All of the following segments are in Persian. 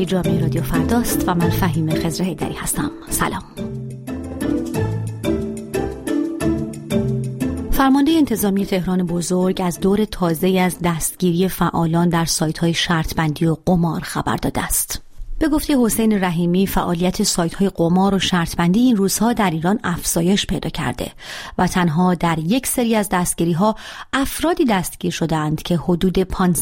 شنونده جامعه رادیو فرداست و من فهیم خضر حیدری هستم. سلام. فرمانده انتظامی تهران بزرگ از دور تازه از دستگیری فعالان در سایت‌های شرط‌بندی و قمار خبر داده است. به گفته حسین رحیمی، فعالیت سایت‌های قمار و شرط‌بندی این روزها در ایران افزایش پیدا کرده و تنها در یک سری از دستگیری‌ها افرادی دستگیر شدند که حدود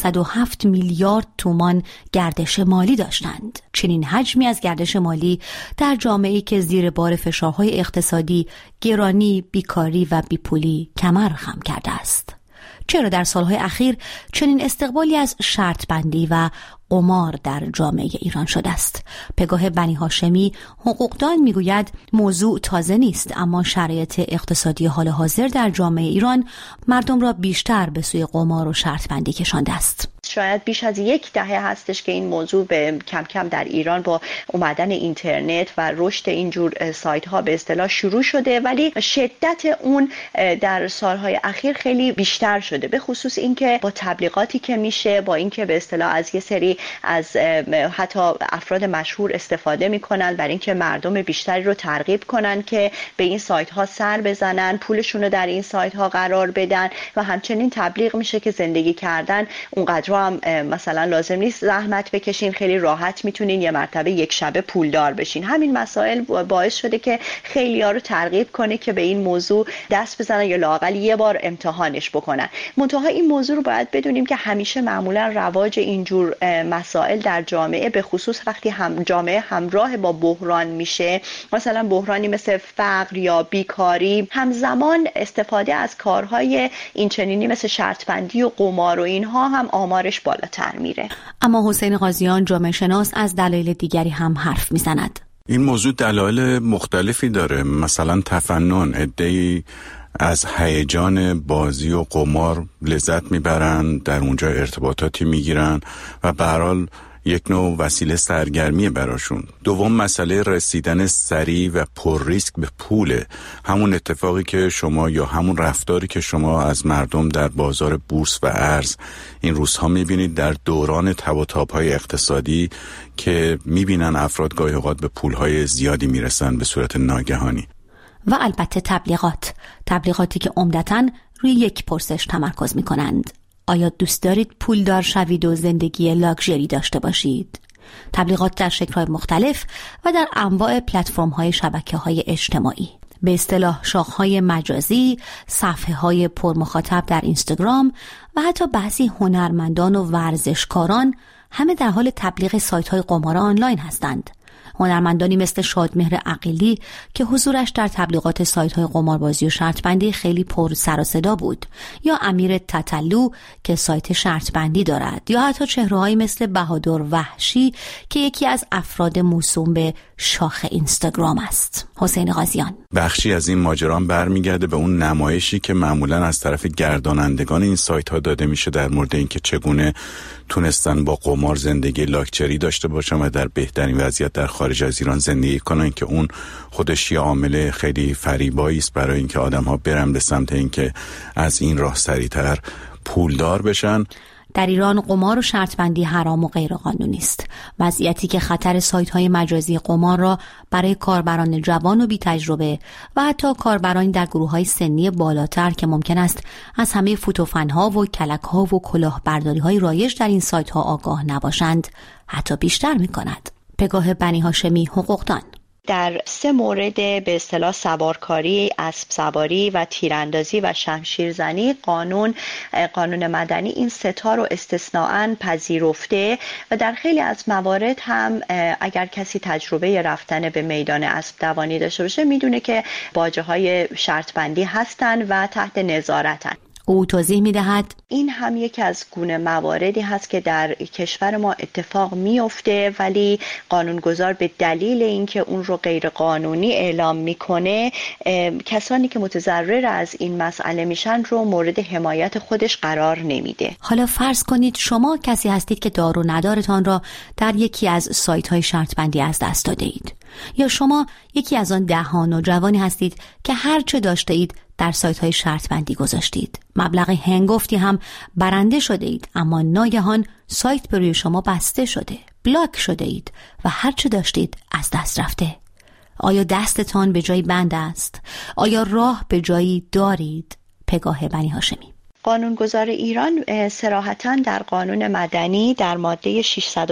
507 میلیارد تومان گردش مالی داشتند. چنین حجمی از گردش مالی در جامعه‌ای که زیر بار فشارهای اقتصادی، گرانی، بیکاری و بیپولی کمر خم کرده است. چرا در سالهای اخیر چنین استقبالی از شرط‌بندی و قمار در جامعه ایران شده است؟ پگاه بنی هاشمی، حقوقدان، میگوید موضوع تازه نیست، اما شرایط اقتصادی حال حاضر در جامعه ایران مردم را بیشتر به سوی قمار و شرط‌بندی کشانده است. شاید بیش از یک دهه هستش که این موضوع به کم کم در ایران با اومدن اینترنت و رشد اینجور سایت ها به اصطلاح شروع شده، ولی شدت اون در سالهای اخیر خیلی بیشتر شده، به خصوص اینکه با تبلیغاتی که میشه، با اینکه به اصطلاح از یه سری از حتی افراد مشهور استفاده میکنن برای اینکه مردم بیشتری رو ترغیب کنن که به این سایت ها سر بزنن، پولشون رو در این سایت ها قرار بدن و همچنین تبلیغ میشه که زندگی کردن اونقدر هم مثلا لازم نیست زحمت بکشین، خیلی راحت میتونین یه مرتبه یک شبه پولدار بشین. همین مسائل باعث شده که خیلی‌ها رو ترغیب کنه که به این موضوع دست بزنن یا لااقل یه بار امتحانش بکنن. منتها این موضوع رو باید بدونیم که همیشه معمولا رواج اینجور مسائل در جامعه، به خصوص وقتی جامعه همراه با بحران میشه، مثلا بحرانی مثل فقر یا بیکاری، همزمان استفاده از کارهای اینچنینی مثل شرط‌بندی و قمار و اینها هم آمارش بالاتر میره. اما حسین قاضیان، جامعه شناس، از دلایل دیگری هم حرف میزند. این موضوع دلایل مختلفی داره. مثلا تفنن، عده‌ای از هیجان بازی و قمار لذت میبرن، در اونجا ارتباطاتی میگیرن و به هر حال یک نوع وسیله سرگرمیه براشون. دوم، مسئله رسیدن سریع و پر ریسک به پوله. همون اتفاقی که شما یا همون رفتاری که شما از مردم در بازار بورس و ارز این روزها میبینید در دوران تب و تاب‌های اقتصادی که میبینن افراد گاهی اوقات به پولهای زیادی میرسن به صورت ناگهانی. و البته تبلیغاتی که عمدتاً روی یک پرسش تمرکز میکنند: آیا دوست دارید پولدار شوید و زندگی لاکچری داشته باشید؟ تبلیغات در شکل‌های مختلف و در انواع پلتفرم‌های شبکه‌های اجتماعی، به اصطلاح شاخه‌های مجازی، صفحه‌های پرمخاطب در اینستاگرام و حتی بعضی هنرمندان و ورزشکاران همه در حال تبلیغ سایت‌های قمار آنلاین هستند. هنرمندانی مثل شادمهر عقیلی که حضورش در تبلیغات سایت‌های قماربازی و شرط‌بندی خیلی پر سر و صدا بود، یا امیر تتلو که سایت شرط‌بندی دارد، یا حتی چهره‌هایی مثل بهادر وحشی که یکی از افراد موسوم به شاخ اینستاگرام است. حسین قاضیان: بخشی از این ماجرا برمیگرده به اون نمایشی که معمولاً از طرف گردانندگان این سایت‌ها داده میشه در مورد اینکه چگونه تونستن با قمار زندگی لاکچری داشته باشن و در بهترین وضعیت در خارج از ایران زندگی کنن، که اون خودش یه عامل خیلی فریبایی است برای اینکه آدم‌ها برن به سمت اینکه از این راه سریعتر پولدار بشن. در ایران قمار و شرط‌بندی حرام و غیرقانونی است، وضعیتی که خطر سایت‌های مجازی قمار را برای کاربران جوان و بی تجربه و حتی کاربرانی در گروه‌های سنی بالاتر که ممکن است از همه فوتوفن‌ها و کلک‌ها و کلاهبرداری‌های رایج در این سایت‌ها آگاه نباشند، حتی بیشتر می‌کند. پگاه بنی هاشمی، حقوقدان: در 3 مورد به اصطلاح سوارکاری، اسب سواری و تیراندازی و شمشیرزنی قانون مدنی این 3 تا رو استثناءً پذیرفته و در خیلی از موارد هم اگر کسی تجربه رفتن به میدان اسب دوانی داشته باشه میدونه که باجه‌های شرط بندی هستن و تحت نظارتن. او توضیح می‌دهد این هم یکی از گونه مواردی هست که در کشور ما اتفاق میفته، ولی قانونگذار به دلیل اینکه اون رو غیر قانونی اعلام میکنه، کسانی که متضرر از این مسئله میشن رو مورد حمایت خودش قرار نمیده. حالا فرض کنید شما کسی هستید که دار و ندارتان را در یکی از سایت‌های شرط بندی از دست داده اید، یا شما یکی از آن دهان و جوانی هستید که هر چه داشته اید در سایت‌های شرط بندی گذاشتید. مبلغ هنگفتی هم برنده شده اید، اما ناگهان سایت به روی شما بسته شده. بلاک شده اید و هر چه داشتید از دست رفته. آیا دستتان به جایی بند است؟ آیا راه به جایی دارید؟ پگاه بنی هاشمی. قانونگذار ایران صراحتاً در قانون مدنی در ماده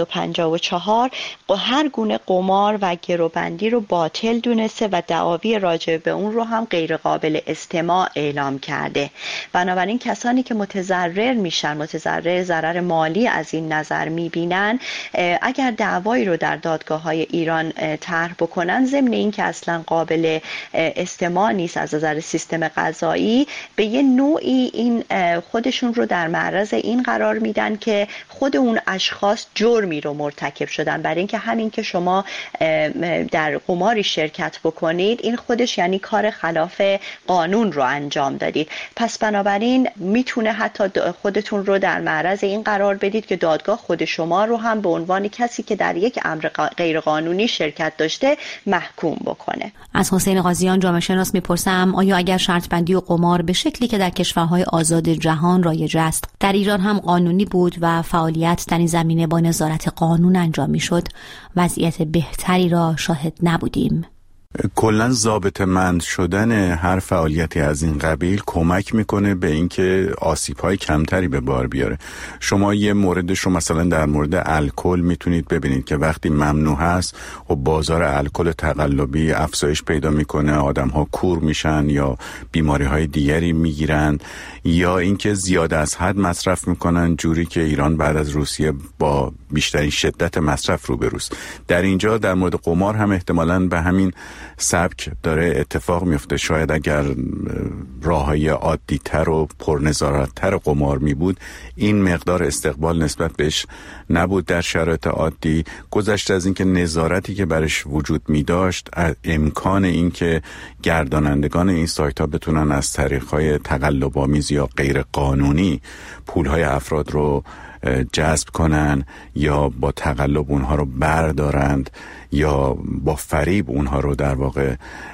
654 هر گونه قمار و گروبندی رو باطل دونسته و دعاوی راجع به اون رو هم غیر قابل استماع اعلام کرده. بنابراین کسانی که متضرر میشن، متضرر ضرر مالی از این نظر میبینن، اگر دعوایی رو در دادگاه‌های ایران طرح بکنن، ضمن این که اصلا قابل استماع نیست از نظر سیستم قضایی، به یه نوعی این خودشون رو در معرض این قرار میدن که خود اون اشخاص جرمی رو مرتکب شدن. برای اینکه همین که شما در قماری شرکت بکنید، این خودش یعنی کار خلاف قانون رو انجام دادید. پس بنابراین میتونه حتی خودتون رو در معرض این قرار بدید که دادگاه خود شما رو هم به عنوان کسی که در یک امر غیر قانونی شرکت داشته محکوم بکنه. از حسین قاضیان جامعه شناس میپرسم آیا اگر شرط بندی و قمار به شکلی که در کشورهای آزاد جهان رایج است در ایران هم قانونی بود و فعالیت در این زمینه با نظارت قانون انجام میشد، وضعیت بهتری را شاهد نبودیم؟ کلاً ضابطه‌مند شدن هر فعالیتی از این قبیل کمک میکنه به اینکه آسیب‌های کمتری به بار بیاره. شما یه موردش رو مثلا در مورد الکل میتونید ببینید که وقتی ممنوع هست و بازار الکل تقلبی افزایش پیدا میکنه، آدم‌ها کور میشن یا بیماری‌های دیگری میگیرن، یا اینکه زیاد از حد مصرف میکنن، جوری که ایران بعد از روسیه با بیشترین شدت مصرف روبروست. در اینجا در مورد قمار هم احتمالاً به همین سبک داره اتفاق میفته. شاید اگر راههای عادی‌تر و پرنظارت‌تر قمار می بود، این مقدار استقبال نسبت بهش نبود در شرایط عادی. گذشته از اینکه نظارتی که برش وجود می داشت، امکان اینکه گردانندگان این سایت‌ها بتونن از طریق‌های تقلب‌آمیز یا غیر قانونی پول‌های افراد رو جذب کنن یا با تقلب اونها رو بردارند یا با فریب اونها رو در واقع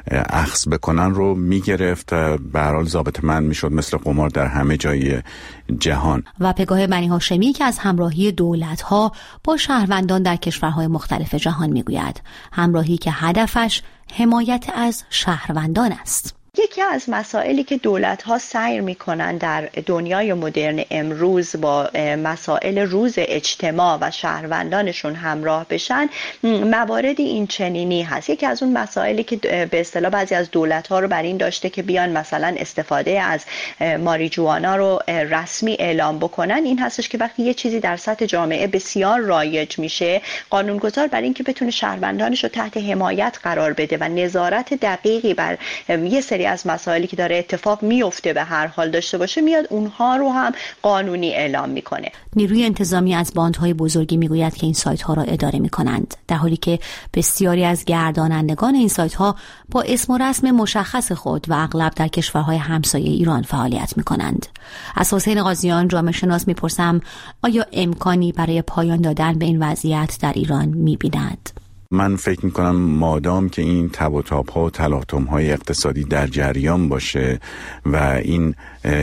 اخذ بکنن رو میگرفت و به هر حال ضابطه‌مند میشد مثل قمار در همه جای جهان. و پگاه بنی هاشمی که از همراهی دولت‌ها با شهروندان در کشورهای مختلف جهان میگوید، همراهی که هدفش حمایت از شهروندان است. یکی از مسائلی که دولت‌ها سعی می‌کنن در دنیای مدرن امروز با مسائل روز اجتماع و شهروندانشون همراه بشن، موارد این چنینی هست. یکی از اون مسائلی که به اصطلاح بعضی از دولت‌ها رو بر این داشته که بیان مثلا استفاده از ماریجوانا رو رسمی اعلام بکنن، این هستش که وقتی یه چیزی در سطح جامعه بسیار رایج میشه، قانونگذار برای اینکه بتونه شهروندانش رو تحت حمایت قرار بده و نظارت دقیقی بر یه سری از مسائلی که داره اتفاق میفته به هر حال داشته باشه، میاد اونها رو هم قانونی اعلام میکنه. نیروی انتظامی از باندهای بزرگی میگوید که این سایت ها را اداره میکنند، در حالی که بسیاری از گردانندگان این سایت ها با اسم و رسم مشخص خود و اغلب در کشورهای همسایه ایران فعالیت میکنند. از حسین قاضیان جامعه شناس میپرسم آیا امکانی برای پایان دادن به این وضعیت در ایران میبیند؟ من فکر میکنم مادام که این تب و تاب‌ها و تلاطم‌های اقتصادی در جریان باشه و این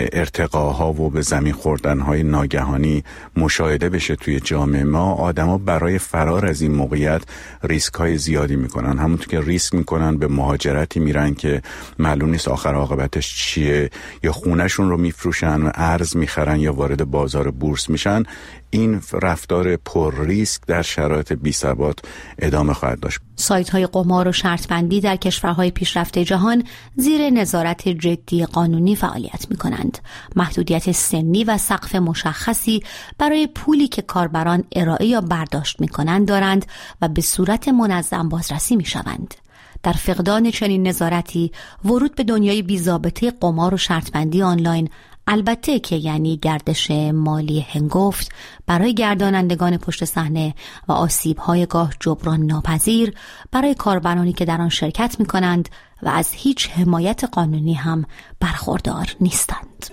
ارتقاها و به زمین خوردن‌های ناگهانی مشاهده بشه توی جامعه ما، آدم‌ها برای فرار از این موقعیت ریسک‌های زیادی میکنن. همونطور که ریسک میکنن به مهاجرتی میرن که معلوم نیست آخر عاقبتش چیه، یا خونه‌شون رو میفروشن و ارز میخرن یا وارد بازار بورس میشن. این رفتار پر ریسک در شرایط بی‌ثبات ادامه خواهد داشت. سایت‌های قمار و شرط بندی در کشورهای پیشرفته جهان زیر نظارت جدی قانونی فعالیت می‌کنند. محدودیت سنی و سقف مشخصی برای پولی که کاربران ارائه یا برداشت می‌کنند دارند و به صورت منظم بازرسی می‌شوند. در فقدان چنین نظارتی، ورود به دنیای بی‌ضابطه قمار و شرط بندی آنلاین، البته که یعنی گردش مالی هنگفت برای گردانندگان پشت صحنه و آسیب‌های گاه جبران ناپذیر برای کاربرانی که در آن شرکت می‌کنند و از هیچ حمایت قانونی هم برخوردار نیستند.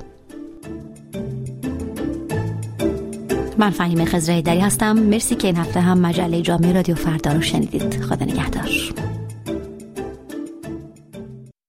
من فهیمه خضره‌ایدری هستم. مرسی که این هفته هم مجله جامعه رادیو فردا رو شنیدید. خدا نگهدار.